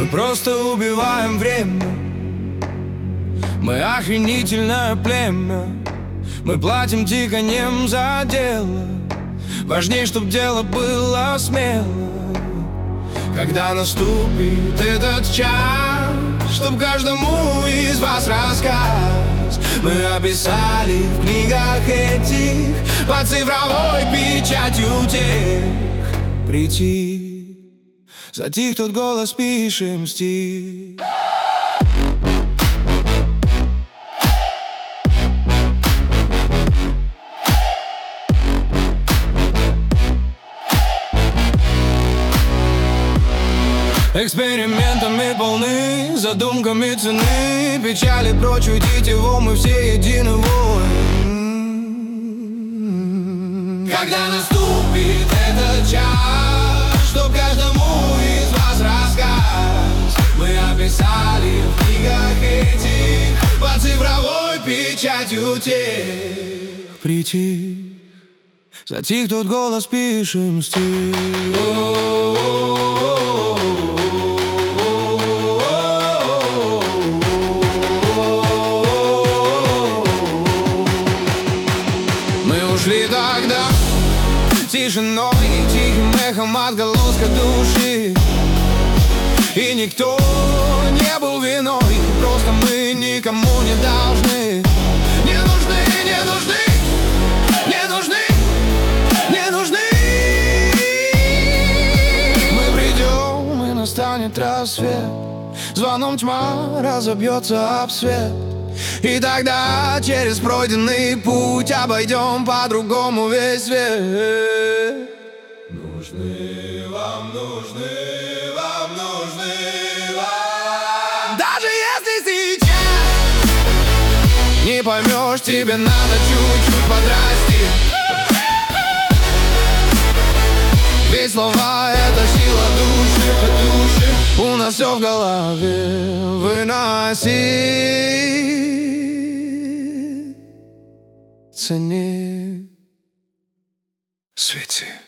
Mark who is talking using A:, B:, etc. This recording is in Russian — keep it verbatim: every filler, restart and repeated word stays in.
A: просто убиваем время. Мы охренительное племя. Мы платим тиканьем за дело. Важней, чтоб дело было смело. Когда наступит этот час, чтоб каждому из вас рассказ мы описали в книгах этих под цифровой печатью тех. Прийти, затих тот голос, пишем стих. Экспериментами полны, задумками цены, печали прочь, уйдите вон, мы все едины воин. Когда наступит этот час, чтоб каждому из вас рассказ мы описали в книгах этих под цифровой печатью тех. Прийти, затих тот голос, пишем стих. Ушли тогда тишиной и тихим эхом отголоска души. И никто не был виной, просто мы никому не должны. Не нужны, не нужны, не нужны, не нужны. Мы придем, и настанет рассвет. Звоном тьма разобьется об свет. И тогда через пройденный путь обойдем по-другому весь свет. Нужны вам, нужны вам, нужны вам. Даже если сейчас не поймешь, тебе надо чуть-чуть подрасти. Ведь слова — это сила души, души. У нас все в голове. Выноси, цени, свети.